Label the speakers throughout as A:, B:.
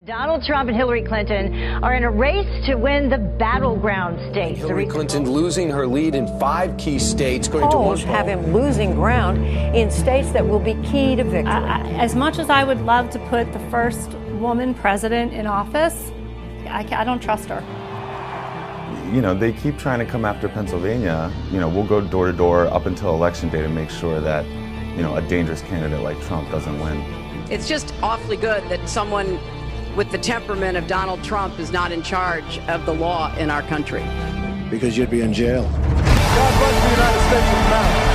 A: Donald Trump and Hillary Clinton are in a race to win the battleground states.
B: Hillary Clinton losing her lead in 5 key states, going to one
C: polls have him losing ground in states that will be key to victory.
D: As much as I would love to put the first woman president in office, I don't trust her.
E: You know, they keep trying to come after Pennsylvania. You know, we'll go door to door up until election day to make sure that, you know, a dangerous candidate like Trump doesn't win.
F: It's just awfully good that someone with the temperament of Donald Trump is not in charge of the law in our country.
G: Because you'd be in jail.
H: God bless the United States of America.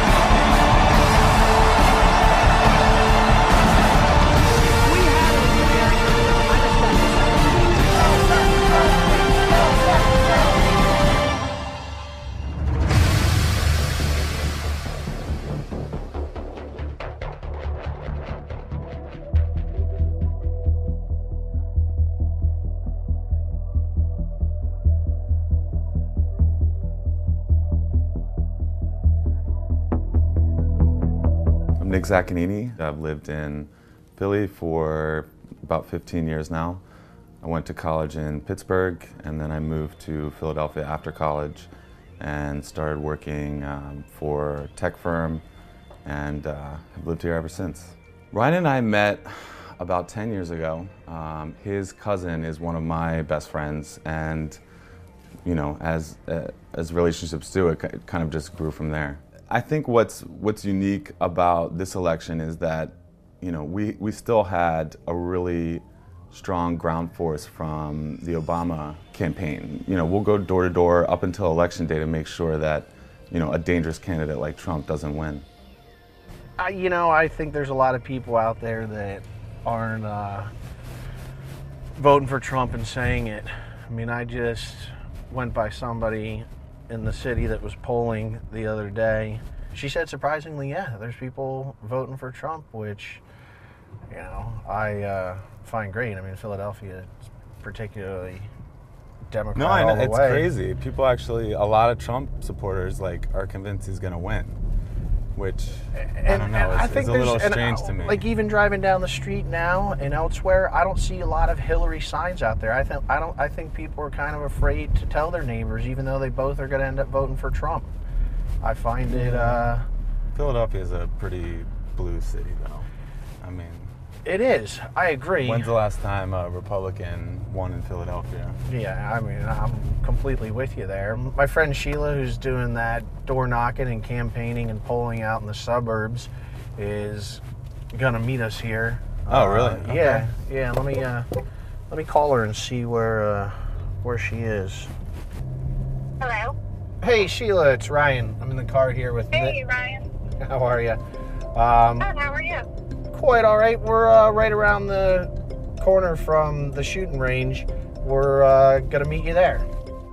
E: Nick Zaccagnini. I've lived in Philly for about 15 years now. I went to college in Pittsburgh, and then I moved to Philadelphia after college and started working for a tech firm, and have lived here ever since. Ryan and I met about 10 years ago. His cousin is one of my best friends, and you know, as relationships do, it kind of just grew from there. I think what's unique about this election is that, you know, we still had a really strong ground force from the Obama campaign. You know, we'll go door to door up until election day to make sure that, you know, a dangerous candidate like Trump doesn't win.
I: You know, I think there's a lot of people out there that aren't voting for Trump and saying it. I mean, I just went by somebody in the city that was polling the other day. She said, surprisingly, yeah, there's people voting for Trump, which, you know, I find great. I mean, Philadelphia is particularly Democrat.
E: No, I know,
I: all the
E: it's
I: way.
E: crazy. People actually, a lot of Trump supporters, like, are convinced he's going to win, which I don't know. It's a little strange to me.
I: Like, even driving down the street now and elsewhere, I don't see a lot of Hillary signs out there. I think people are kind of afraid to tell their neighbors, even though they both are going to end up voting for Trump. I find it.
E: Philadelphia is a pretty blue city, though. I mean,
I: it is. I agree.
E: When's the last time a Republican won in Philadelphia?
I: Yeah, I mean, I'm completely with you there. My friend Sheila, who's doing that door knocking and campaigning and polling out in the suburbs, is gonna meet us here.
E: Oh, really?
I: Yeah, yeah. Let me call her and see where she is.
J: Hello.
I: Hey, Sheila, it's Ryan. I'm in the car here with
J: Hey,
I: Nick.
J: Ryan.
I: How are you?
J: Good, how are you?
I: Quite all right. We're right around the corner from the shooting range. We're gonna meet you there.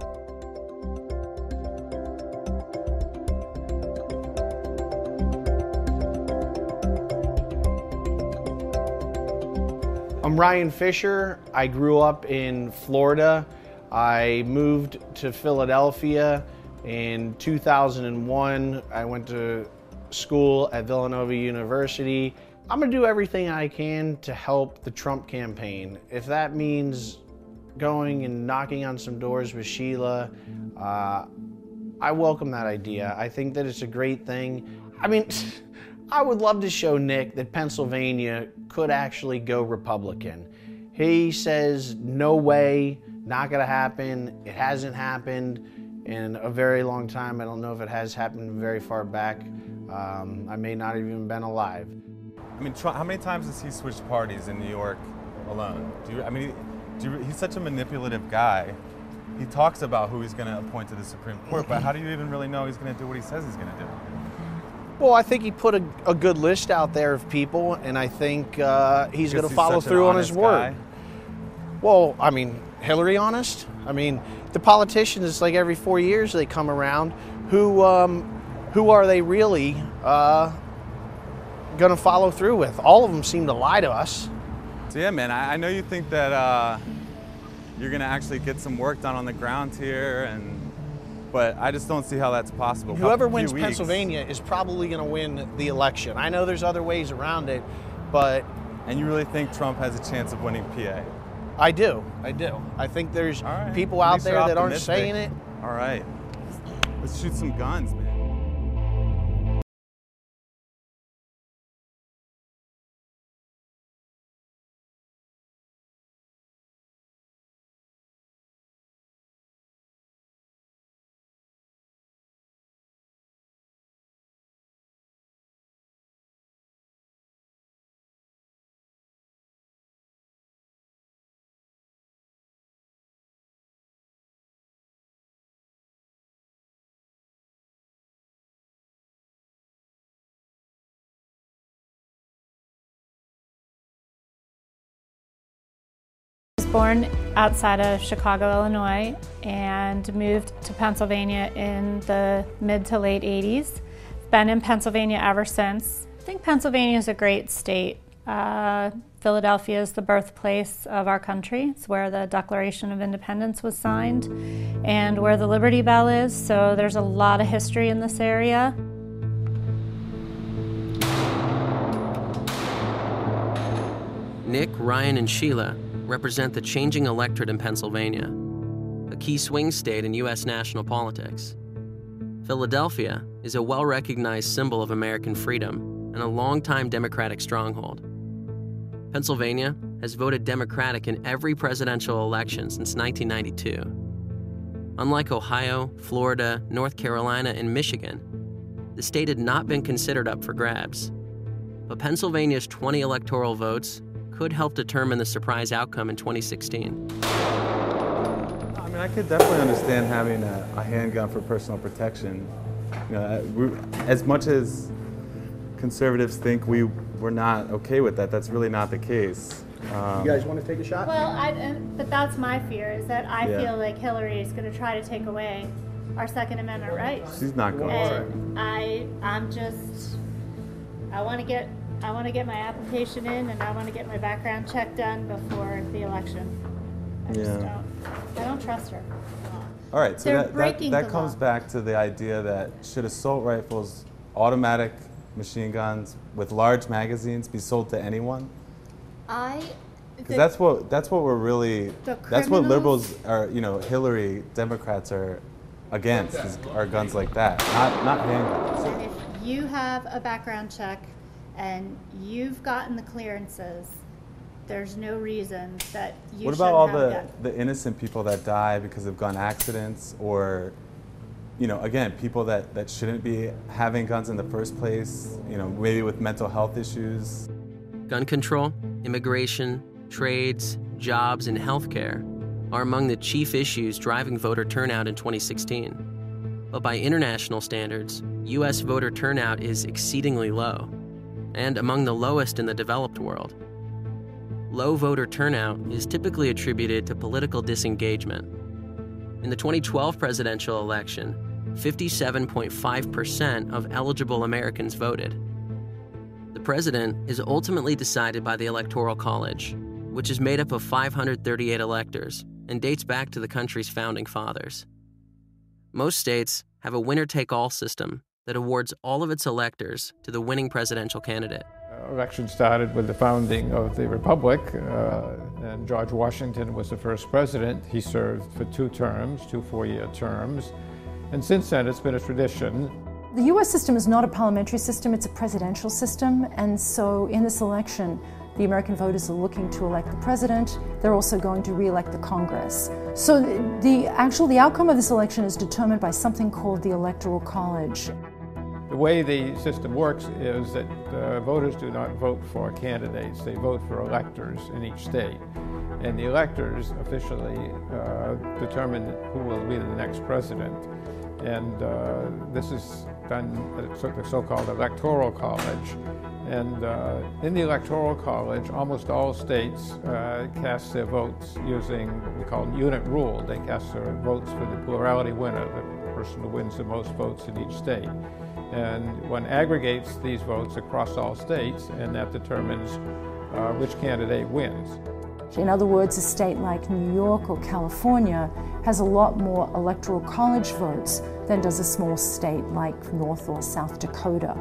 I: I'm Ryan Fisher. I grew up in Florida. I moved to Philadelphia in 2001. I went to school at Villanova University. I'm gonna do everything I can to help the Trump campaign. If that means going and knocking on some doors with Sheila, I welcome that idea. I think that it's a great thing. I mean, I would love to show Nick that Pennsylvania could actually go Republican. He says, no way, not gonna happen. It hasn't happened in a very long time. I don't know if it has happened very far back. I may not have even been alive.
E: I mean, Trump, how many times has he switched parties in New York alone? He's such a manipulative guy. He talks about who he's going to appoint to the Supreme Court, but how do you even really know he's going to do what he says he's going to do?
I: Well, I think he put a good list out there of people, and I think he's going to follow through on his word. Well, I mean, Hillary honest? I mean, the politicians, it's like every 4 years they come around. Who are they really going to follow through with? All of them seem to lie to us.
E: So yeah, man, I know you think that you're going to actually get some work done on the ground here, but I just don't see how that's possible.
I: Whoever wins Pennsylvania is probably going to win the election. I know there's other ways around it, but
E: And you really think Trump has a chance of winning PA?
I: I do. I think there's people out there that aren't saying it.
E: All right. Let's shoot some guns, man.
D: Born outside of Chicago, Illinois, and moved to Pennsylvania in the mid to late 80s. Been in Pennsylvania ever since. I think Pennsylvania is a great state. Philadelphia is the birthplace of our country. It's where the Declaration of Independence was signed and where the Liberty Bell is, so there's a lot of history in this area.
K: Nick, Ryan, and Sheila represent the changing electorate in Pennsylvania, a key swing state in U.S. national politics. Philadelphia is a well-recognized symbol of American freedom and a longtime Democratic stronghold. Pennsylvania has voted Democratic in every presidential election since 1992. Unlike Ohio, Florida, North Carolina, and Michigan, the state had not been considered up for grabs. But Pennsylvania's 20 electoral votes could help determine the surprise outcome in 2016.
E: I mean, I could definitely understand having a handgun for personal protection. You know, as much as conservatives think we're not okay with that, that's really not the case.
I: You guys want to take a shot?
D: Well, but that's my fear, is that I feel like Hillary is going to try to take away our Second Amendment rights.
E: She's not going
D: to. I want to get my application in, and I want to get my background check done before the election. I don't trust her.
E: All right, so that comes
D: law.
E: back to the idea that should assault rifles, automatic machine guns with large magazines be sold to anyone? Because that's what we're really, that's what liberals are, Hillary Democrats are against, are guns like that, not handguns.
D: And if you have a background check and you've gotten the clearances, there's no reason that you
E: What about all
D: shouldn't have
E: the innocent people that die because of gun accidents, or, again, people that shouldn't be having guns in the first place, maybe with mental health issues?
K: Gun control, immigration, trades, jobs, and healthcare are among the chief issues driving voter turnout in 2016. But by international standards, U.S. voter turnout is exceedingly low, and among the lowest in the developed world. Low voter turnout is typically attributed to political disengagement. In the 2012 presidential election, 57.5% of eligible Americans voted. The president is ultimately decided by the Electoral College, which is made up of 538 electors and dates back to the country's founding fathers. Most states have a winner-take-all system that awards all of its electors to the winning presidential candidate.
L: Election started with the founding of the Republic, and George Washington was the first president. He served for 2 terms, 2 4-year terms, and since then it's been a tradition.
M: The U.S. system is not a parliamentary system, it's a presidential system, and so in this election, the American voters are looking to elect the president. They're also going to re-elect the Congress. So the outcome of this election is determined by something called the Electoral College.
L: The way the system works is that voters do not vote for candidates, they vote for electors in each state. And the electors officially determine who will be the next president. And this is done at the so-called Electoral College. And in the Electoral College, almost all states cast their votes using what we call unit rule. They cast their votes for the plurality winner, the person who wins the most votes in each state. And one aggregates these votes across all states, and that determines which candidate wins.
M: In other words, a state like New York or California has a lot more Electoral College votes than does a small state like North or South Dakota.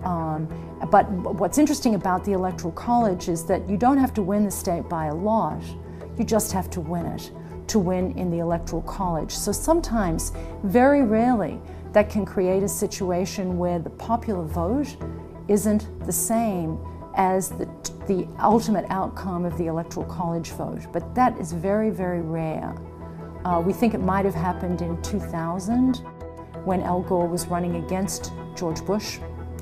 M: But what's interesting about the Electoral College is that you don't have to win the state by a lot, you just have to win it, to win in the Electoral College. So sometimes, very rarely, that can create a situation where the popular vote isn't the same as the ultimate outcome of the Electoral College vote. But that is very, very rare. We think it might have happened in 2000 when Al Gore was running against George Bush,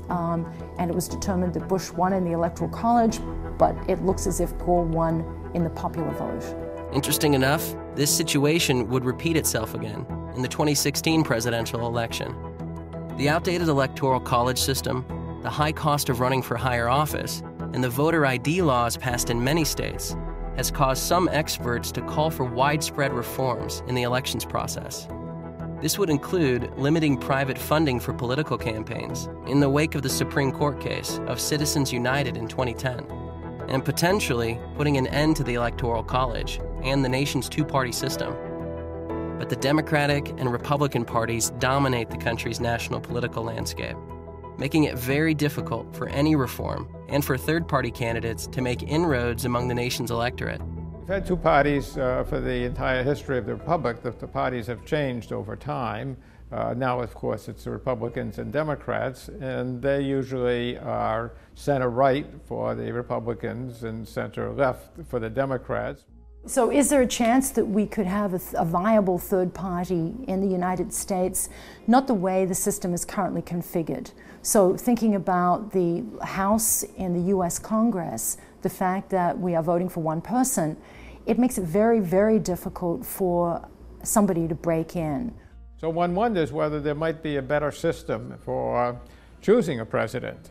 M: and it was determined that Bush won in the Electoral College, but it looks as if Gore won in the popular vote.
K: Interesting enough, this situation would repeat itself again in the 2016 presidential election. The outdated Electoral College system, the high cost of running for higher office, and the voter ID laws passed in many states has caused some experts to call for widespread reforms in the elections process. This would include limiting private funding for political campaigns in the wake of the Supreme Court case of Citizens United in 2010, and potentially putting an end to the Electoral College and the nation's two-party system. But the Democratic and Republican parties dominate the country's national political landscape, making it very difficult for any reform and for third-party candidates to make inroads among the nation's electorate.
L: We've had two parties for the entire history of the Republic. The parties have changed over time. Now, of course, it's the Republicans and Democrats, and they usually are center-right for the Republicans and center-left for the Democrats.
M: So is there a chance that we could have a viable third party in the United States, not the way the system is currently configured? So thinking about the House in the US Congress, the fact that we are voting for one person, it makes it very, very difficult for somebody to break in.
L: So one wonders whether there might be a better system for choosing a president.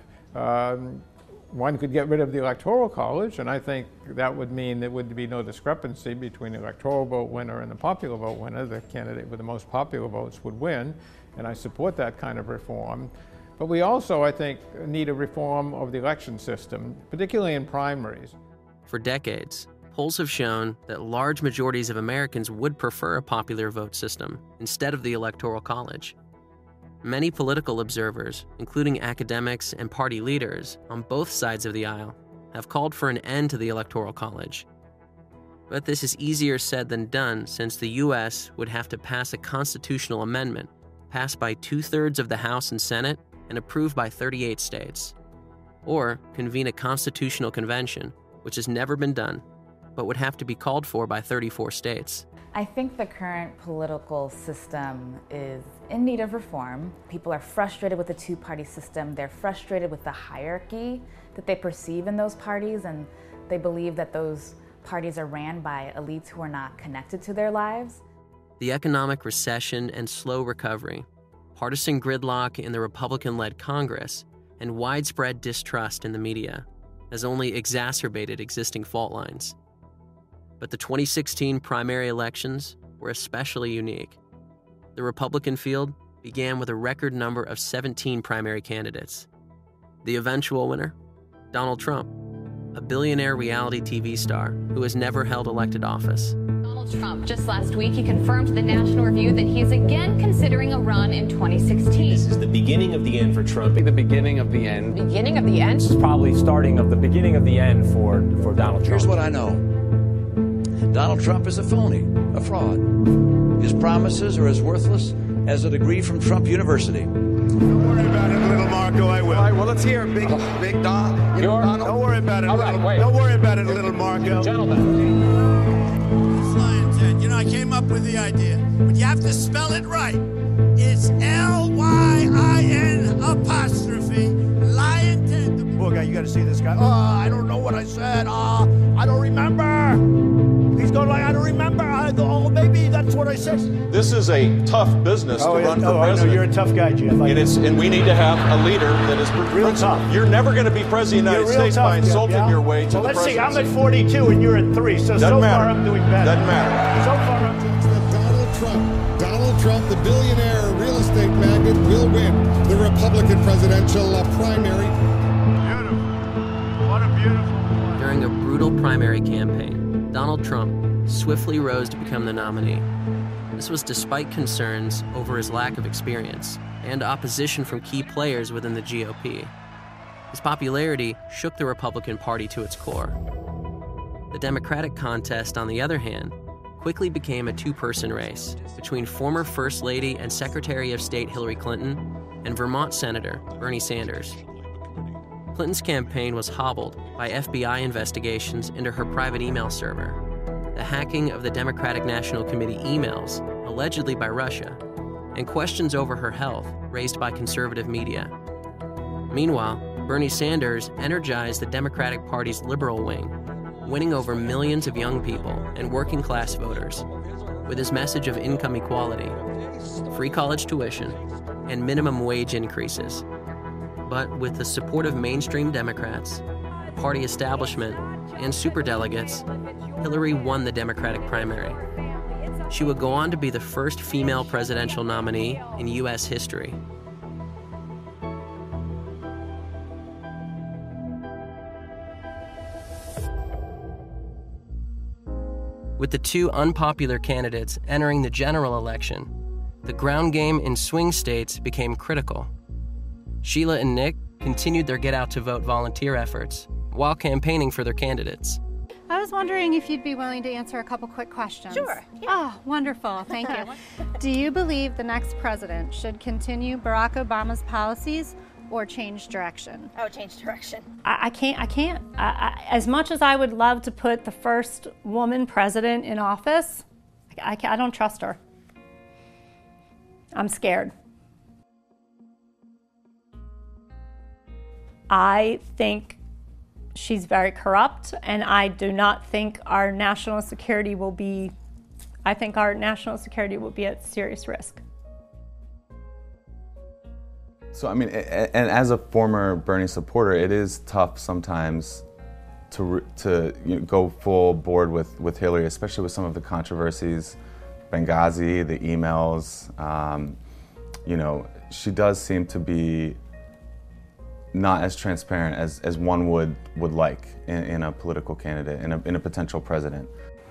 L: One could get rid of the Electoral College, and I think that would mean there would be no discrepancy between the electoral vote winner and the popular vote winner. The candidate with the most popular votes would win, and I support that kind of reform. But we also, I think, need a reform of the election system, particularly in primaries.
K: For decades, polls have shown that large majorities of Americans would prefer a popular vote system instead of the Electoral College. Many political observers, including academics and party leaders on both sides of the aisle, have called for an end to the Electoral College. But this is easier said than done, since the U.S. would have to pass a constitutional amendment passed by 2/3 of the House and Senate and approved by 38 states, or convene a constitutional convention, which has never been done, but would have to be called for by 34 states.
N: I think the current political system is in need of reform. People are frustrated with the two-party system. They're frustrated with the hierarchy that they perceive in those parties, and they believe that those parties are ran by elites who are not connected to their lives.
K: The economic recession and slow recovery, partisan gridlock in the Republican-led Congress, and widespread distrust in the media has only exacerbated existing fault lines. But the 2016 primary elections were especially unique. The Republican field began with a record number of 17 primary candidates. The eventual winner, Donald Trump, a billionaire reality TV star who has never held elected office.
O: Donald Trump, just last week, he confirmed to the National Review that he is again considering a run in 2016.
P: This is the beginning of the end for Trump.
B: The beginning of the end.
O: Beginning of the end?
P: This is probably starting of the beginning of the end for Donald Trump.
G: Here's what I know. Donald Trump is a phony, a fraud. His promises are as worthless as a degree from Trump University.
H: Don't worry about it, little Marco, I will.
B: All right, well, let's hear it, Big Don.
H: Donald. Don't worry about it,
B: Don't worry about it, little Marco.
P: Gentlemen.
Q: You know, I came up with the idea, but you have to spell it right. It's Lyin apostrophe, Lyin.
H: Poor guy, you got to see this guy. Oh, I don't know what I said. I don't remember. He's going like, I don't remember. I go, oh, maybe that's what I said.
R: This is a tough business to run for president.
H: I know, you're a tough guy, Jeff.
R: And we need to have a leader that is
H: real tough.
R: You're never going to be president of the United States by insulting your way to the presidency.
H: Let's see, I'm at 42 and you're at 3, so far I'm doing better.
R: Doesn't matter.
H: So far I'm doing
S: better. Donald Trump, the billionaire real estate magnate, will win the Republican presidential primary.
H: Beautiful. What a beautiful one.
K: During a brutal primary campaign, Donald Trump swiftly rose to become the nominee. This was despite concerns over his lack of experience and opposition from key players within the GOP. His popularity shook the Republican Party to its core. The Democratic contest, on the other hand, quickly became a two-person race between former First Lady and Secretary of State Hillary Clinton and Vermont Senator Bernie Sanders. Clinton's campaign was hobbled by FBI investigations into her private email server, the hacking of the Democratic National Committee emails, allegedly by Russia, and questions over her health raised by conservative media. Meanwhile, Bernie Sanders energized the Democratic Party's liberal wing, winning over millions of young people and working-class voters with his message of income equality, free college tuition, and minimum wage increases. But with the support of mainstream Democrats, party establishment, and superdelegates, Hillary won the Democratic primary. She would go on to be the first female presidential nominee in U.S. history. With the two unpopular candidates entering the general election, the ground game in swing states became critical. Sheila and Nick continued their get-out-to-vote volunteer efforts while campaigning for their candidates.
D: I was wondering if you'd be willing to answer a couple quick questions.
T: Sure. Yeah.
D: Oh, wonderful. Thank you. Do you believe the next president should continue Barack Obama's policies or change direction?
T: Oh, change direction.
D: I can't. As much as I would love to put the first woman president in office, I don't trust her. I'm scared. I think she's very corrupt, and I do not think our national security will be, I think our national security will be at serious risk.
E: So, I mean, and as a former Bernie supporter, it is tough sometimes to go full board with Hillary, especially with some of the controversies, Benghazi, the emails. She does seem to be not as transparent as one would like in a political candidate, in a potential president.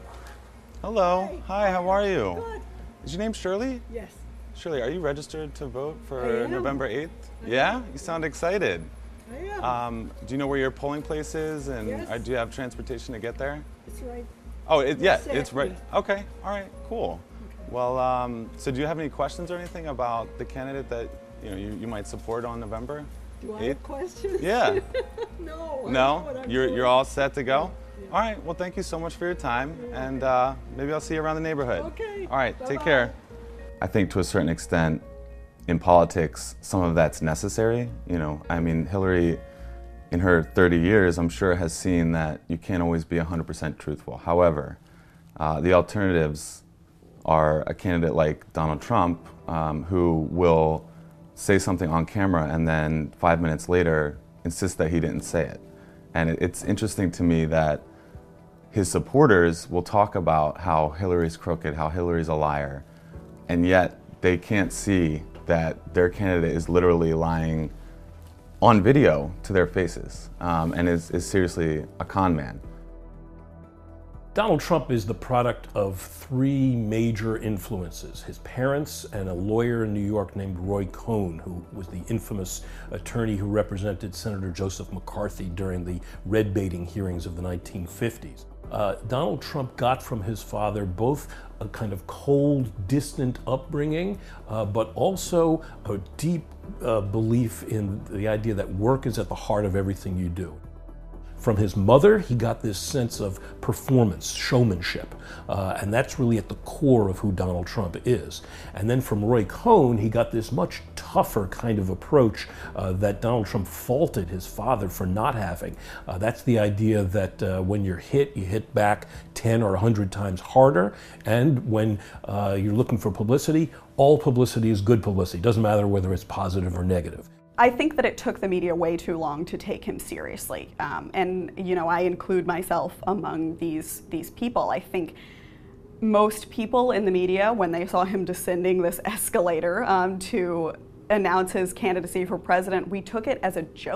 E: Hello. Hi, how are you?
U: Good.
E: Is your name Shirley?
U: Yes.
E: Shirley, are you registered to vote
U: I
E: for
U: am.
E: November 8th? Yeah? You sound excited.
U: I am.
E: Do you know where your polling place is, and
U: Yes.
E: do you have transportation to get there?
U: It's right.
E: Oh, yeah,
U: Yes,
E: it's right. Okay, all right, cool. Well, so do you have any questions or anything about the candidate that you might support on November 8th?
U: Do I have questions?
E: Yeah.
U: No. I know
E: No?
U: what I'm
E: You're
U: doing.
E: all set to go? All right, well, thank you so much for your time, and maybe I'll see you around the neighborhood.
U: Okay.
E: All right, take
U: Bye-bye.
E: care. I think to a certain extent, in politics, some of that's necessary. I mean, Hillary, in her 30 years, I'm sure has seen that you can't always be 100% truthful. However, the alternatives are a candidate like Donald Trump, who will say something on camera and then 5 minutes later insist that he didn't say it. And it's interesting to me that his supporters will talk about how Hillary's crooked, how Hillary's a liar, and yet they can't see that their candidate is literally lying on video to their faces, and is seriously a con man.
V: Donald Trump is the product of three major influences: his parents and a lawyer in New York named Roy Cohn, who was the infamous attorney who represented Senator Joseph McCarthy during the red baiting hearings of the 1950s. Donald Trump got from his father both a kind of cold, distant upbringing, but also a deep belief in the idea that work is at the heart of everything you do. From his mother, he got this sense of performance, showmanship, and that's really at the core of who Donald Trump is. And then from Roy Cohn, he got this much tougher kind of approach that Donald Trump faulted his father for not having. That's the idea that when you're hit, you hit back 10 or 100 times harder, and when you're looking for publicity, all publicity is good publicity. It doesn't matter whether it's positive or negative.
W: I think that it took the media way too long to take him seriously. And I include myself among these people. I think most people in the media, when they saw him descending this escalator to announce his candidacy for president, we took it as a joke.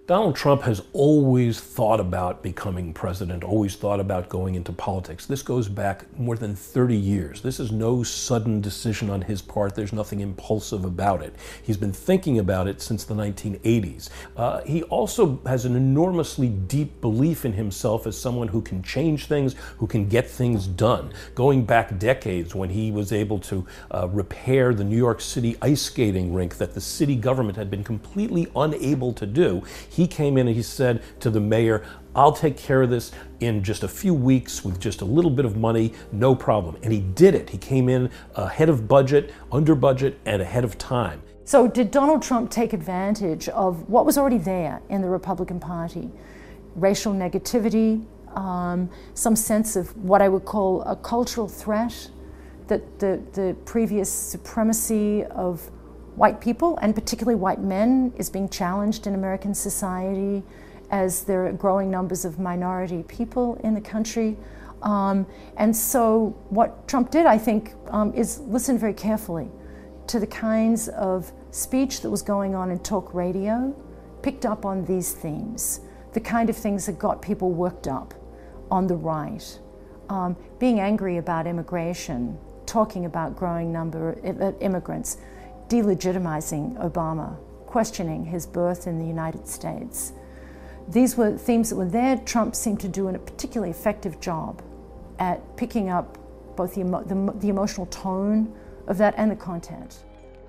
V: Donald Trump has always thought about becoming president, always thought about going into politics. This goes back more than 30 years. This is no sudden decision on his part. There's nothing impulsive about it. He's been thinking about it since the 1980s. He also has an enormously deep belief in himself as someone who can change things, who can get things done. Going back decades when he was able to repair the New York City ice skating rink that the city government had been completely unable to do, he came in and he said to the mayor, I'll take care of this in just a few weeks with just a little bit of money, no problem. And he did it. He came in ahead of budget, under budget, and ahead of time.
M: So did Donald Trump take advantage of what was already there in the Republican Party? Racial negativity, some sense of what I would call a cultural threat, that the previous supremacy of white people, and particularly white men, is being challenged in American society as there are growing numbers of minority people in the country. And so what Trump did, I think, is listen very carefully to the kinds of speech that was going on in talk radio, picked up on these themes, the kind of things that got people worked up on the right, being angry about immigration, talking about growing number of immigrants, delegitimizing Obama, questioning his birth in the United States. These were themes that were there. Trump seemed to do a particularly effective job at picking up both the emotional tone of that and the content.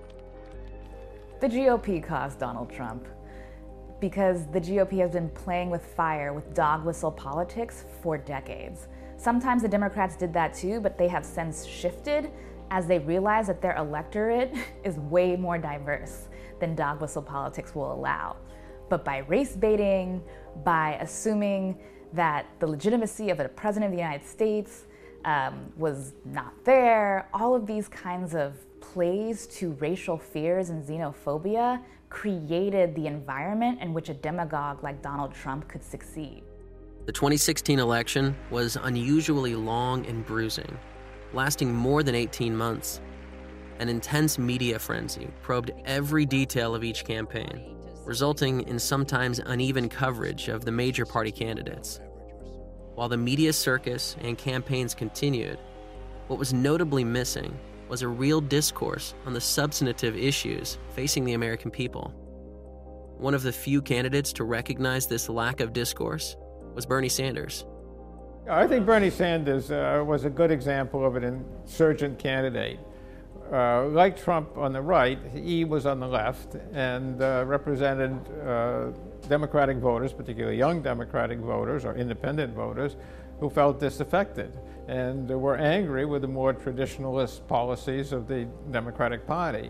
N: The GOP caused Donald Trump because the GOP has been playing with fire with dog whistle politics for decades. Sometimes the Democrats did that too, but they have since shifted as they realize that their electorate is way more diverse than dog whistle politics will allow. But by race baiting, by assuming that the legitimacy of the President of the United States was not there, all of these kinds of plays to racial fears and xenophobia created the environment in which a demagogue like Donald Trump could succeed.
K: The 2016 election was unusually long and bruising, lasting more than 18 months. An intense media frenzy probed every detail of each campaign, resulting in sometimes uneven coverage of the major party candidates. While the media circus and campaigns continued, what was notably missing was a real discourse on the substantive issues facing the American people. One of the few candidates to recognize this lack of discourse was Bernie Sanders.
L: I think Bernie Sanders was a good example of an insurgent candidate. Like Trump on the right, he was on the left and represented Democratic voters, particularly young Democratic voters or independent voters, who felt disaffected and were angry with the more traditionalist policies of the Democratic Party.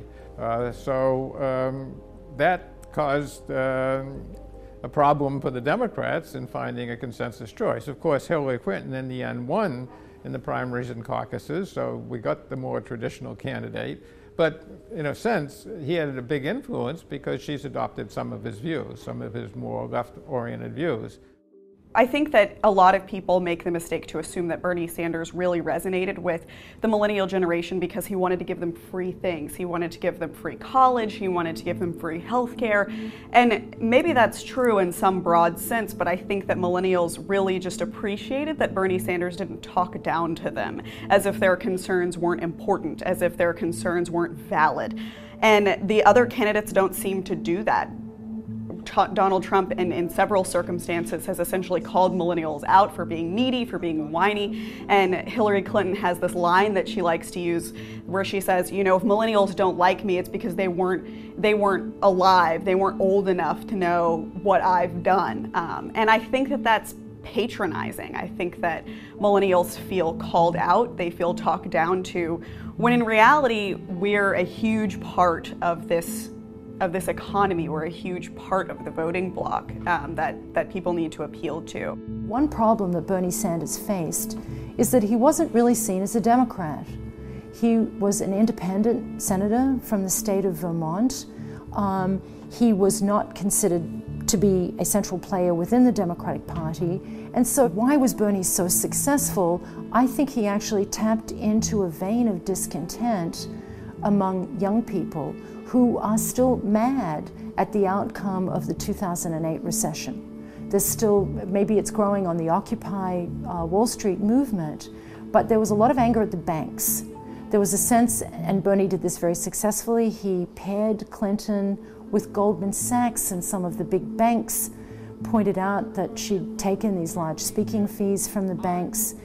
L: So that caused a problem for the Democrats in finding a consensus choice. Of course, Hillary Clinton in the end won in the primaries and caucuses, so we got the more traditional candidate. But in a sense, he had a big influence because she's adopted some of his views, some of his more left-oriented views.
W: I think that a lot of people make the mistake to assume that Bernie Sanders really resonated with the millennial generation because he wanted to give them free things. He wanted to give them free college, he wanted to give them free healthcare. And maybe that's true in some broad sense, but I think that millennials really just appreciated that Bernie Sanders didn't talk down to them as if their concerns weren't important, as if their concerns weren't valid. And the other candidates don't seem to do that. Donald Trump, in several circumstances, has essentially called millennials out for being needy, for being whiny. And Hillary Clinton has this line that she likes to use where she says, you know, if millennials don't like me, it's because they weren't alive, they weren't old enough to know what I've done. And I think that that's patronizing. I think that millennials feel called out, they feel talked down to, when in reality, we're a huge part of this economy. We're a huge part of the voting bloc that people need to appeal to.
M: One problem that Bernie Sanders faced is that he wasn't really seen as a Democrat. He was an independent senator from the state of Vermont. He was not considered to be a central player within the Democratic Party. And so why was Bernie so successful? I think he actually tapped into a vein of discontent among young people who are still mad at the outcome of the 2008 recession. There's still, maybe it's growing on the Occupy Wall Street movement, but there was a lot of anger at the banks. There was a sense, and Bernie did this very successfully, he paired Clinton with Goldman Sachs, and some of the big banks pointed out that she'd taken these large speaking fees from the banks.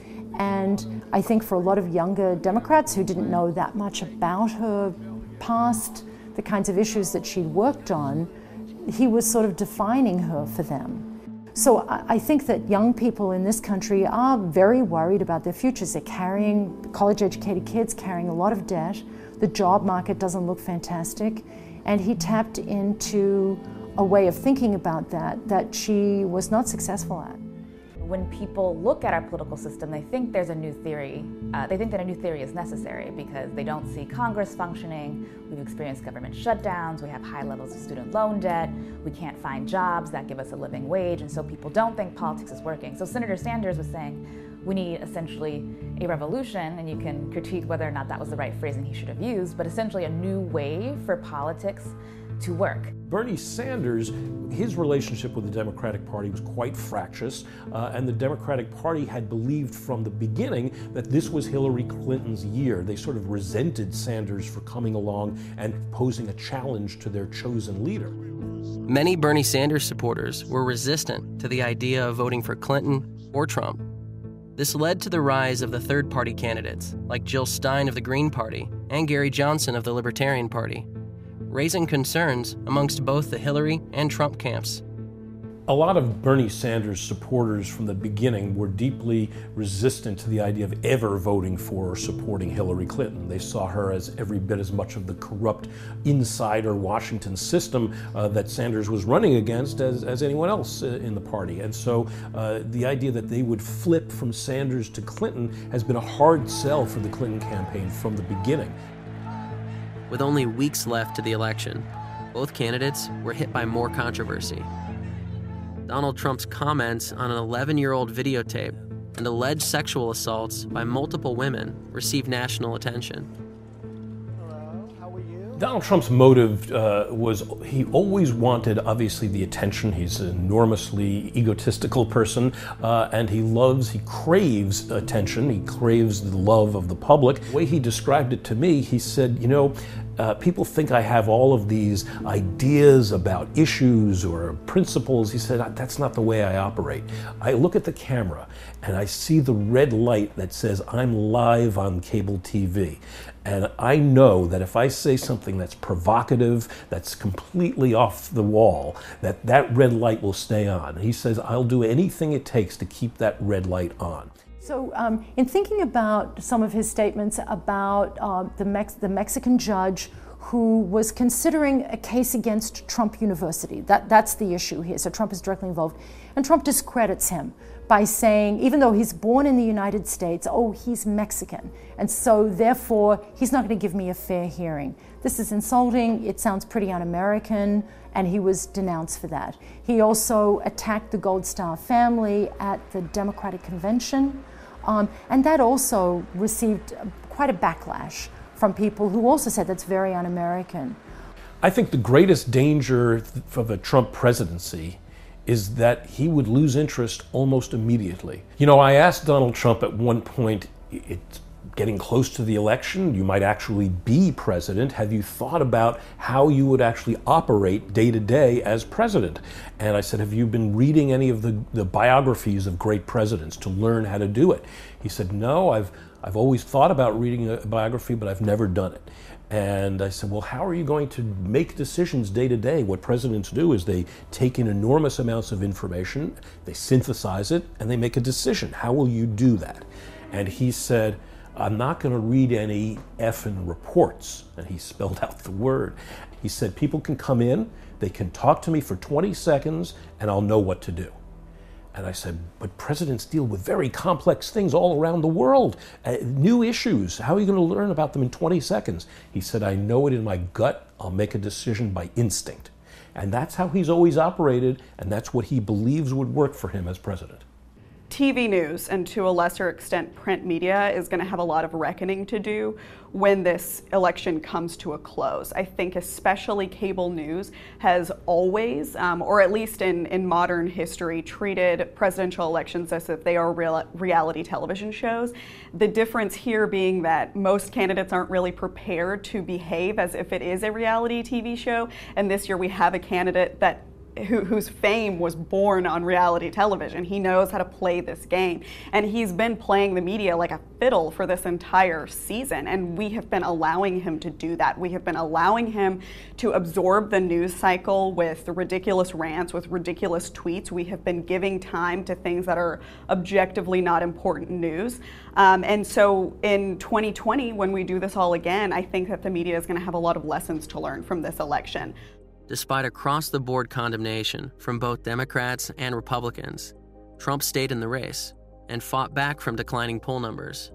M: And I think for a lot of younger Democrats who didn't know that much about her past, the kinds of issues that she'd worked on, he was sort of defining her for them. So I think that young people in this country are very worried about their futures. They're carrying, college-educated kids carrying a lot of debt. The job market doesn't look fantastic. And he tapped into a way of thinking about that she was not successful at.
N: When people look at our political system, they think there's a new theory. They think that a new theory is necessary because they don't see Congress functioning. We've experienced government shutdowns. We have high levels of student loan debt. We can't find jobs that give us a living wage. And so people don't think politics is working. So Senator Sanders was saying, we need essentially a revolution, and you can critique whether or not that was the right phrasing he should have used, but essentially a new way for politics to work.
V: Bernie Sanders, his relationship with the Democratic Party was quite fractious, and the Democratic Party had believed from the beginning that this was Hillary Clinton's year. They sort of resented Sanders for coming along and posing a challenge to their chosen leader.
K: Many Bernie Sanders supporters were resistant to the idea of voting for Clinton or Trump. This led to the rise of the third-party candidates, like Jill Stein of the Green Party and Gary Johnson of the Libertarian Party, raising concerns amongst both the Hillary and Trump camps.
V: A lot of Bernie Sanders supporters from the beginning were deeply resistant to the idea of ever voting for or supporting Hillary Clinton. They saw her as every bit as much of the corrupt insider Washington system that Sanders was running against as anyone else in the party. And so the idea that they would flip from Sanders to Clinton has been a hard sell for the Clinton campaign from the beginning.
K: With only weeks left to the election, both candidates were hit by more controversy. Donald Trump's comments on an 11-year-old videotape and alleged sexual assaults by multiple women received national attention.
V: Donald Trump's motive was he always wanted, obviously, the attention. He's an enormously egotistical person, and he craves attention. He craves the love of the public. The way he described it to me, he said, you know, people think I have all of these ideas about issues or principles. He said, that's not the way I operate. I look at the camera and I see the red light that says I'm live on cable TV. And I know that if I say something that's provocative, that's completely off the wall, that red light will stay on. He says, I'll do anything it takes to keep that red light on.
M: So in thinking about some of his statements about the Mexican judge who was considering a case against Trump University, that's the issue here. So Trump is directly involved. And Trump discredits him by saying, even though he's born in the United States, oh, he's Mexican. And so therefore, he's not going to give me a fair hearing. This is insulting. It sounds pretty un-American. And he was denounced for that. He also attacked the Gold Star family at the Democratic Convention. And that also received quite a backlash from people who also said that's very un-American.
V: I think the greatest danger of a Trump presidency is that he would lose interest almost immediately. You know, I asked Donald Trump at one point, it's getting close to the election, you might actually be president. Have you thought about how you would actually operate day to day as president? And I said, have you been reading any of the biographies of great presidents to learn how to do it? He said, no, I've always thought about reading a biography, but I've never done it. And I said, well, how are you going to make decisions day to day? What presidents do is they take in enormous amounts of information, they synthesize it, and they make a decision. How will you do that? And he said, I'm not going to read any effing reports. And he spelled out the word. He said, people can come in, they can talk to me for 20 seconds, and I'll know what to do. And I said, but presidents deal with very complex things all around the world, new issues. How are you going to learn about them in 20 seconds? He said, I know it in my gut. I'll make a decision by instinct. And that's how he's always operated, and that's what he believes would work for him as president.
W: TV news, and to a lesser extent print media, is going to have a lot of reckoning to do when this election comes to a close. I think especially cable news has always, or at least in modern history, treated presidential elections as if they are reality television shows. The difference here being that most candidates aren't really prepared to behave as if it is a reality TV show, and this year we have a candidate that whose fame was born on reality television. He knows how to play this game, and he's been playing the media like a fiddle for this entire season, and we have been allowing him to do that. We have been allowing him to absorb the news cycle with ridiculous rants, with ridiculous tweets. We have been giving time to things that are objectively not important news. And so in 2020, when we do this all again, I think that the media is going to have a lot of lessons to learn from this election.
K: Despite across-the-board condemnation from both Democrats and Republicans, Trump stayed in the race and fought back from declining poll numbers.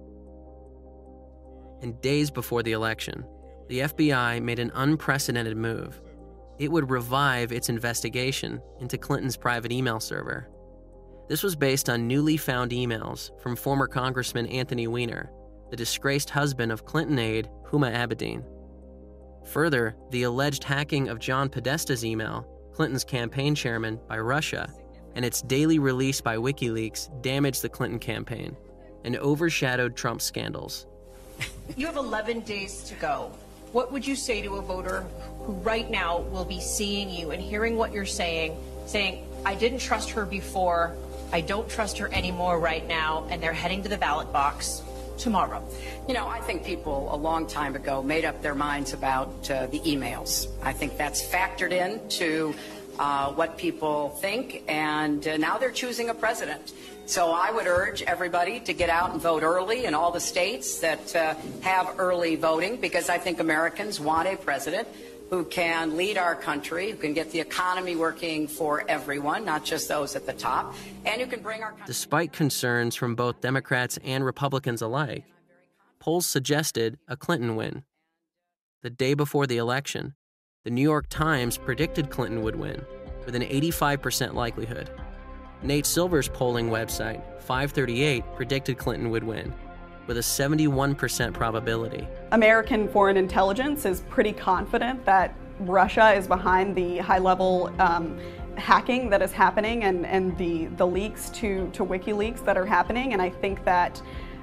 K: And days before the election, the FBI made an unprecedented move. It would revive its investigation into Clinton's private email server. This was based on newly found emails from former Congressman Anthony Weiner, the disgraced husband of Clinton aide Huma Abedin. Further, the alleged hacking of John Podesta's email, Clinton's campaign chairman, by Russia, and its daily release by WikiLeaks damaged the Clinton campaign and overshadowed Trump's scandals.
A: You have 11 days to go. What would you say to a voter who right now will be seeing you and hearing what you're saying, I didn't trust her before, I don't trust her anymore right now, and they're heading to the ballot box tomorrow?
F: You know, I think people a long time ago made up their minds about the emails. I think that's factored into what people think, and now they're choosing a president. So I would urge everybody to get out and vote early in all the states that have early voting, because I think Americans want a president who can lead our country, who can get the economy working for everyone, not just those at the top, and who can bring our country.
K: Despite concerns from both Democrats and Republicans alike, polls suggested a Clinton win. The day before the election, the New York Times predicted Clinton would win with an 85% likelihood. Nate Silver's polling website, 538, predicted Clinton would win with a 71% probability. American
W: foreign intelligence is pretty confident that Russia is behind the high-level hacking that is happening and the leaks to WikiLeaks that are happening, and I think that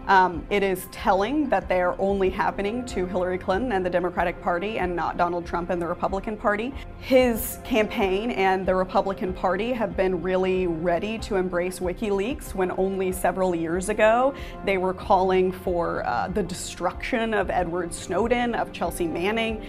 W: it is telling that they are only happening to Hillary Clinton and the Democratic Party and not Donald Trump and the Republican Party. His campaign and the Republican Party have been really ready to embrace WikiLeaks when only several years ago they were calling for the destruction of Edward Snowden, of Chelsea Manning.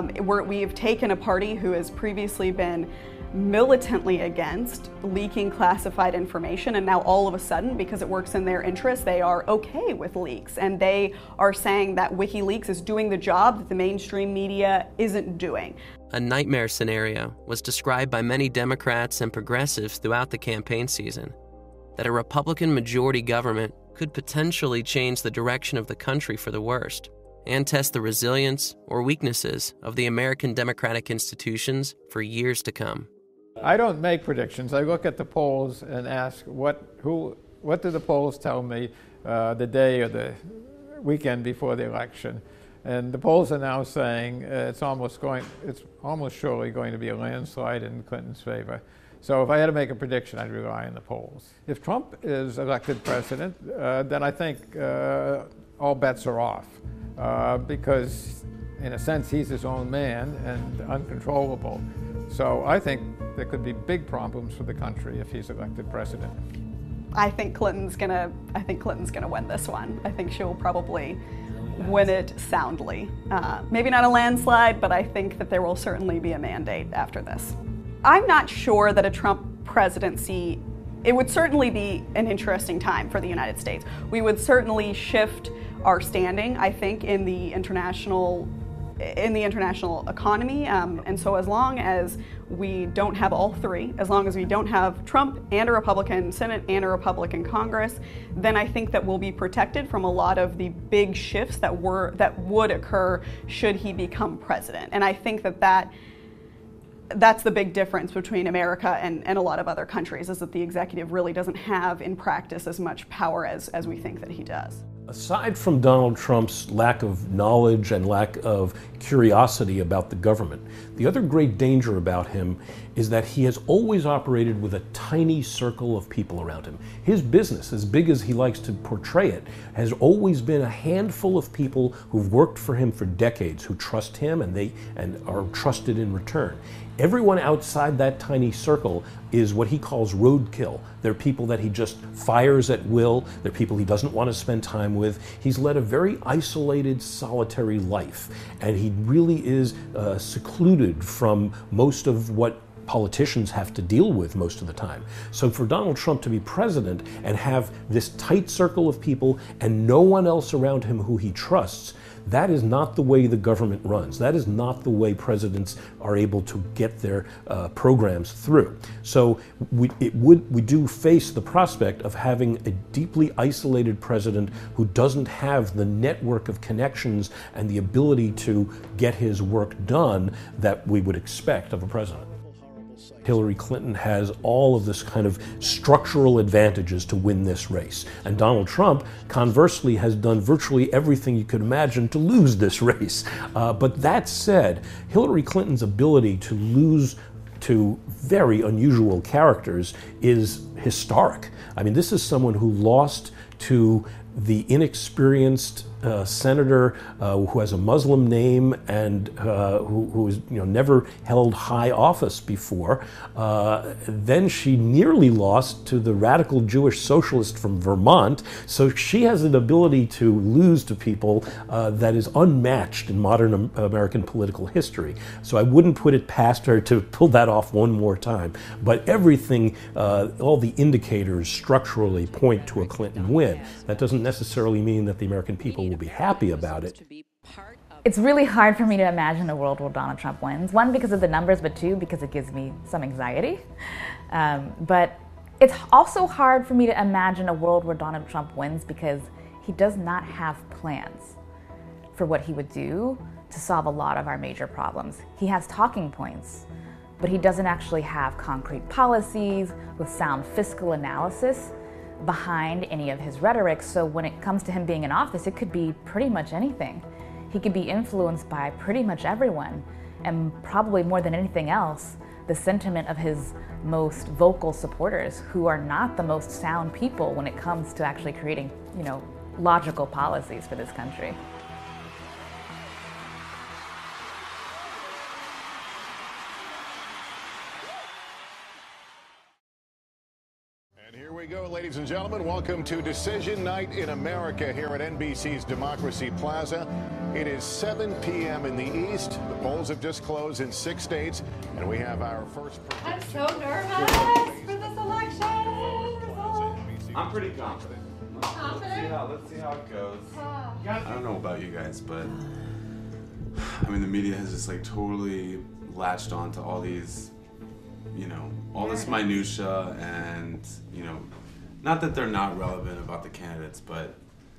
W: We have taken a party who has previously been militantly against leaking classified information, and now all of a sudden, because it works in their interest, they are okay with leaks, and they are saying that WikiLeaks is doing the job that the mainstream media isn't doing.
K: A nightmare scenario was described by many Democrats and progressives throughout the campaign season, that a Republican majority government could potentially change the direction of the country for the worst and test the resilience or weaknesses of the American democratic institutions for years to come.
L: I don't make predictions. I look at the polls and ask what do the polls tell me the day or the weekend before the election. And the polls are now saying it's almost surely going to be a landslide in Clinton's favor. So if I had to make a prediction, I'd rely on the polls. If Trump is elected president, then I think all bets are off because in a sense he's his own man and uncontrollable. So I think there could be big problems for the country if he's elected president.
W: I think Clinton's gonna win this one. I think she'll probably win it soundly. Maybe not a landslide, but I think that there will certainly be a mandate after this. I'm not sure that a Trump presidency, it would certainly be an interesting time for the United States. We would certainly shift our standing, I think, in the international economy, and so as long as we don't have all three, as long as we don't have Trump and a Republican Senate and a Republican Congress, then I think that we'll be protected from a lot of the big shifts that would occur should he become president. And I think that that's the big difference between America and a lot of other countries, is that the executive really doesn't have in practice as much power as we think that he does.
V: Aside from Donald Trump's lack of knowledge and lack of curiosity about the government, the other great danger about him is that he has always operated with a tiny circle of people around him. His business, as big as he likes to portray it, has always been a handful of people who've worked for him for decades, who trust him and are trusted in return. Everyone outside that tiny circle is what he calls roadkill. They're people that he just fires at will. They're people he doesn't want to spend time with. He's led a very isolated, solitary life, and he really is secluded from most of what politicians have to deal with most of the time. So for Donald Trump to be president and have this tight circle of people and no one else around him who he trusts, that is not the way the government runs. That is not the way presidents are able to get their programs through. So we do face the prospect of having a deeply isolated president who doesn't have the network of connections and the ability to get his work done that we would expect of a president. Hillary Clinton has all of this kind of structural advantages to win this race. And Donald Trump, conversely, has done virtually everything you could imagine to lose this race. But that said, Hillary Clinton's ability to lose to very unusual characters is historic. I mean, this is someone who lost to the inexperienced senator who has a Muslim name and who has never held high office before. Then she nearly lost to the radical Jewish socialist from Vermont. So she has an ability to lose to people that is unmatched in modern American political history. So I wouldn't put it past her to pull that off one more time. But everything, all the indicators structurally point to a Clinton win. That doesn't necessarily mean that the American people will be happy about it.
N: It's really hard for me to imagine a world where Donald Trump wins. One, because of the numbers, but two, because it gives me some anxiety. But it's also hard for me to imagine a world where Donald Trump wins because he does not have plans for what he would do to solve a lot of our major problems. He has talking points, but he doesn't actually have concrete policies with sound fiscal analysis behind any of his rhetoric. So when it comes to him being in office, it could be pretty much anything. He could be influenced by pretty much everyone, and probably more than anything else, the sentiment of his most vocal supporters, who are not the most sound people when it comes to actually creating, logical policies for this country.
C: Here we go, ladies and gentlemen. Welcome to Decision Night in America here at NBC's Democracy Plaza. It is 7 p.m. in the East. The polls have just closed in 6 states, and we have our first...
D: I'm so nervous for this election.
E: I'm pretty confident. Let's see how it goes. I don't know about you guys, but I mean, the media has just totally latched on to all these, all this minutia, and not that they're not relevant about the candidates, but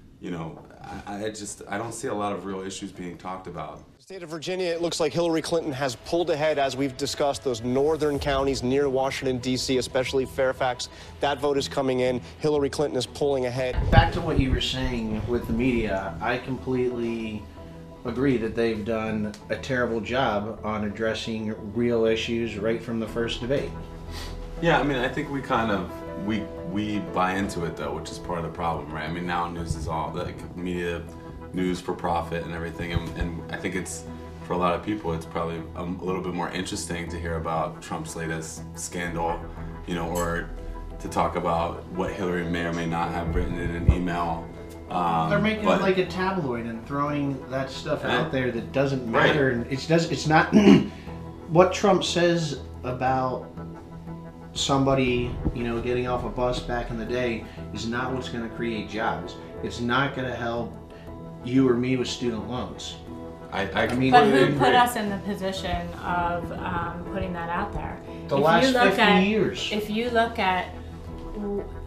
E: I don't see a lot of real issues being talked about.
J: State of Virginia, it looks like Hillary Clinton has pulled ahead, as we've discussed, those northern counties near Washington, D.C., especially Fairfax. That vote is coming in. Hillary Clinton is pulling ahead.
I: Back to what you were saying with the media, I completely agree that they've done a terrible job on addressing real issues right from the first debate.
E: Yeah, I mean, I think we kind of, we buy into it, though, which is part of the problem, right? I mean, now news is all, media news for profit and everything, and I think it's, for a lot of people, it's probably a little bit more interesting to hear about Trump's latest scandal, or to talk about what Hillary may or may not have written in an email.
I: They're making it like a tabloid and throwing that stuff out there that doesn't matter. Right. And it's not what Trump says about somebody, getting off a bus back in the day is not what's going to create jobs. It's not going to help you or me with student loans.
D: I mean, but who put us in the position of putting that out there?
I: The last 50 years.
D: If you look at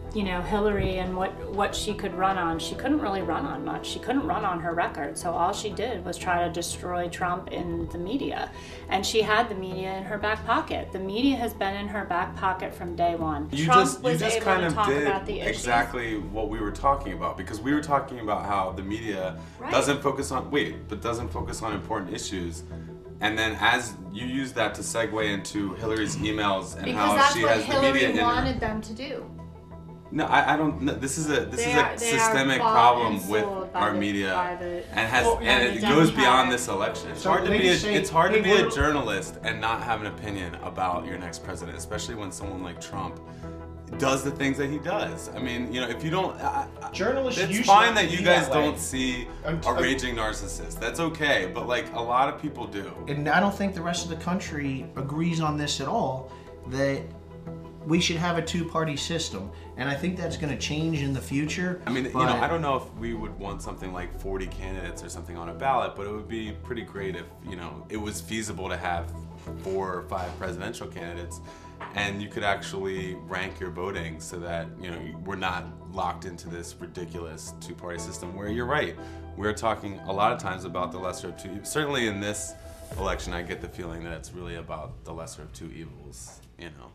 D: you know, Hillary and what she could run on. She couldn't really run on much. She couldn't run on her record. So all she did was try to destroy Trump in the media. And she had the media in her back pocket. The media has been in her back pocket from day one.
G: You
D: Trump was
G: just
D: able
G: kind
D: to
G: of
D: talk
G: did
D: about the issues.
G: exactly what we were talking about, because we were talking about how the media
D: Right.
G: doesn't focus on important issues. And then as you use that to segue into Hillary's emails and
D: Because
G: how
D: that's
G: she
D: what
G: has the media
D: Hillary
G: in her.
D: wanted them to do.
G: No, I don't. No, this is a
D: They are
G: systemic
D: bought
G: problem
D: and
G: with
D: sold by
G: our
D: the-
G: media,
D: by the-
G: and it goes beyond this election. It's
I: So
G: hard to
I: they
G: be
I: just say,
G: it's hard to
I: hey,
G: be a
I: we're-
G: journalist and not have an opinion about your next president, especially when someone like Trump does the things that he does. I mean, you know, if you don't,
I: Journalists
G: it's
I: usually
G: fine that you
I: be
G: guys
I: that way.
G: don't see a raging narcissist. That's okay, but like a lot of people do.
I: And I don't think the rest of the country agrees on this at all, that we should have a two-party system. And I think that's going to change in the future.
G: I mean, you
I: but-
G: know, I don't know if we would want something like 40 candidates or something on a ballot, but it would be pretty great if, you know, it was feasible to have 4 or 5 presidential candidates, and you could actually rank your voting so that, you know, we're not locked into this ridiculous two-party system where you're right. We're talking a lot of times about the lesser of two evils. Certainly in this election, I get the feeling that it's really about the lesser of two evils, you know.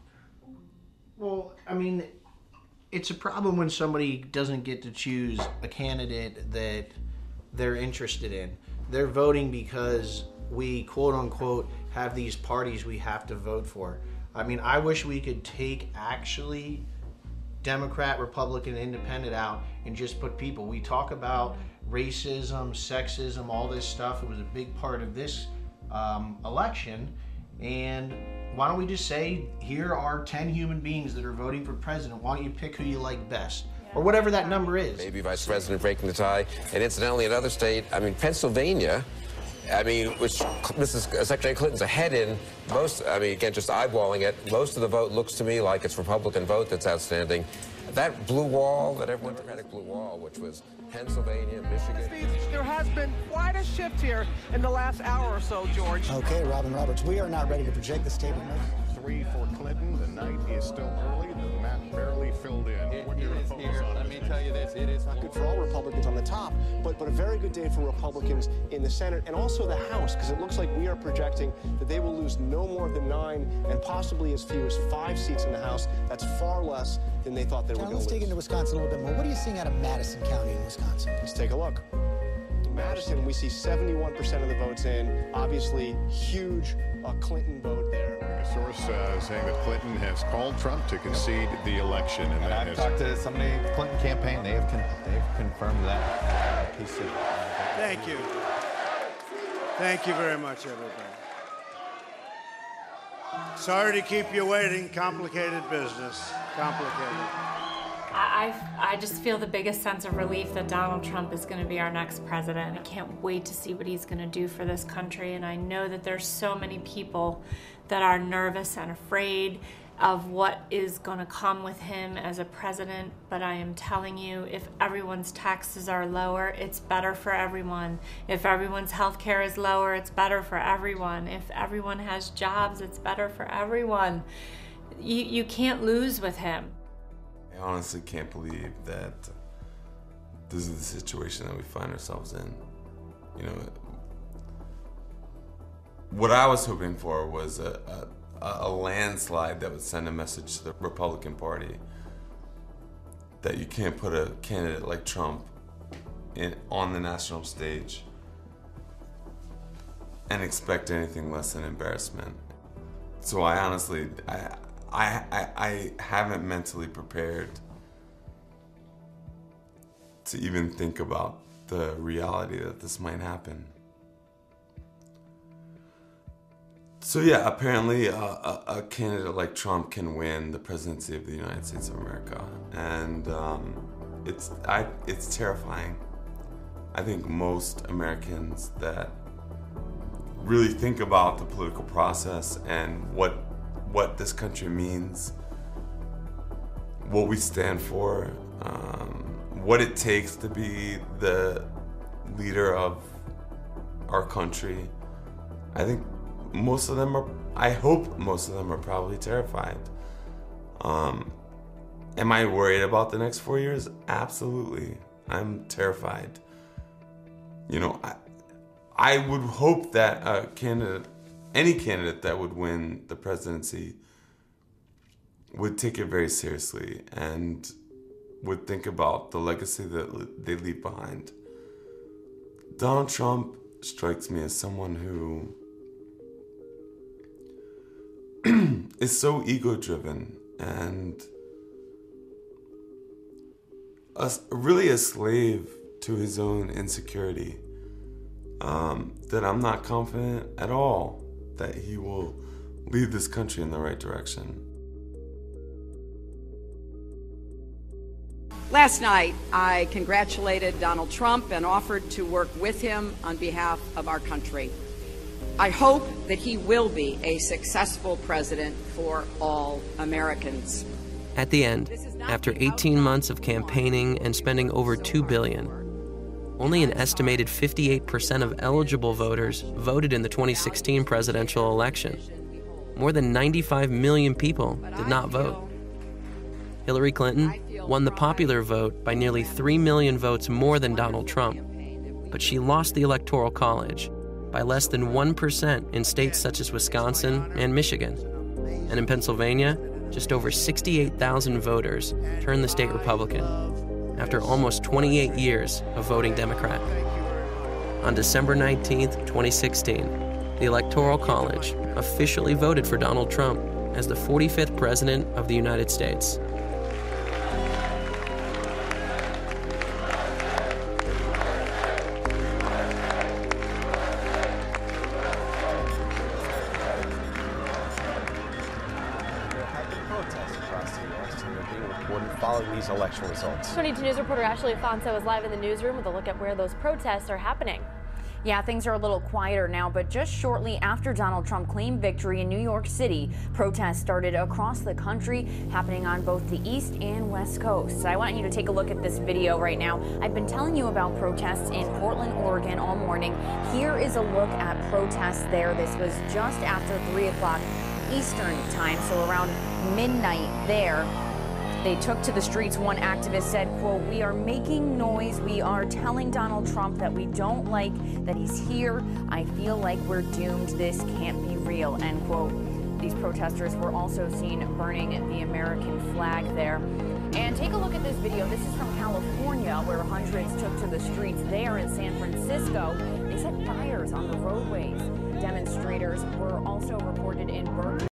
I: Well, I mean, it's a problem when somebody doesn't get to choose a candidate that they're interested in. They're voting because we, quote unquote, have these parties we have to vote for. I mean, I wish we could take actually Democrat, Republican, Independent out and just put people. We talk about racism, sexism, all this stuff. It was a big part of this election. And why don't we just say, here are 10 human beings that are voting for president. Why don't you pick who you like best? Or whatever that number is.
O: Maybe Vice President breaking the tie. And incidentally, another state, I mean, Pennsylvania, I mean, which Secretary Clinton's ahead in, again, just eyeballing it, most of the vote looks to me like it's Republican vote that's outstanding. That blue wall, that everyone, Democratic blue wall, which was Pennsylvania, Michigan.
T: There has been quite a shift here in the last hour or so, George.
X: Okay, Robin Roberts, we are not ready to project the statement.
C: 3 for Clinton. The night is still early. The map barely filled in. What do you focus on?
J: Let me tell you this, it is not good for all Republicans on the top, but a very good day for Republicans in the Senate and also the House, because it looks like we are projecting that they will lose no more than 9 and possibly as few as 5 seats in the House. That's far less than they thought they were going to lose.
X: Let's dig into Wisconsin a little bit more. What are you seeing out of Madison County in Wisconsin?
J: Let's take a look. Madison, we see 71% of the votes in. Obviously, huge Clinton vote there.
C: A source saying that Clinton has called Trump to concede the election. And that
Y: I've talked to somebody in the Clinton campaign. They've confirmed that.
Q: Thank you. Thank you very much, everybody. Sorry to keep you waiting. Complicated business. Complicated.
D: I just feel the biggest sense of relief that Donald Trump is going to be our next president. I can't wait to see what he's going to do for this country. And I know that there's so many people that are nervous and afraid of what is going to come with him as a president. But I am telling you, if everyone's taxes are lower, it's better for everyone. If everyone's health care is lower, it's better for everyone. If everyone has jobs, it's better for everyone. You can't lose with him.
G: I honestly can't believe that this is the situation that we find ourselves in. You know, what I was hoping for was a landslide that would send a message to the Republican Party that you can't put a candidate like Trump on the national stage and expect anything less than embarrassment. So I honestly, I haven't mentally prepared to even think about the reality that this might happen. So yeah, apparently a candidate like Trump can win the presidency of the United States of America, and it's terrifying. I think most Americans that really think about the political process and what this country means, what we stand for, what it takes to be the leader of our country. I think most of them are, I hope most of them are probably terrified. Am I worried about the next 4 years? Absolutely. I'm terrified. You know, I would hope that any candidate that would win the presidency would take it very seriously and would think about the legacy that they leave behind. Donald Trump strikes me as someone who is so ego-driven and really a slave to his own insecurity, that I'm not confident at all that he will lead this country in the right direction.
F: Last night, I congratulated Donald Trump and offered to work with him on behalf of our country. I hope that he will be a successful president for all Americans.
K: At the end, after 18 months of campaigning and spending over $2 billion, only an estimated 58% of eligible voters voted in the 2016 presidential election. More than 95 million people did not vote. Hillary Clinton won the popular vote by nearly 3 million votes more than Donald Trump, but she lost the Electoral College by less than 1% in states such as Wisconsin and Michigan. And in Pennsylvania, just over 68,000 voters turned the state Republican after almost 28 years of voting Democrat. On December 19th, 2016, the Electoral College officially voted for Donald Trump as the 45th President of the United States.
B: Following these election results.
H: 22 News reporter Ashley Afonso is live in the newsroom with a look at where those protests are happening.
P: Yeah, things are a little quieter now, but just shortly after Donald Trump claimed victory in New York City, protests started across the country, happening on both the East and West Coasts. I want you to take a look at this video right now. I've been telling you about protests in Portland, Oregon all morning. Here is a look at protests there. This was just after 3 o'clock Eastern time, so around midnight there. They took to the streets. One activist said, quote, "We are making noise. We are telling Donald Trump that we don't like that he's here. I feel like we're doomed. This can't be real," end quote. These protesters were also seen burning the American flag there. And take a look at this video. This is from California, where hundreds took to the streets there in San Francisco. They set fires on the roadways. Demonstrators were also reported in Berkeley.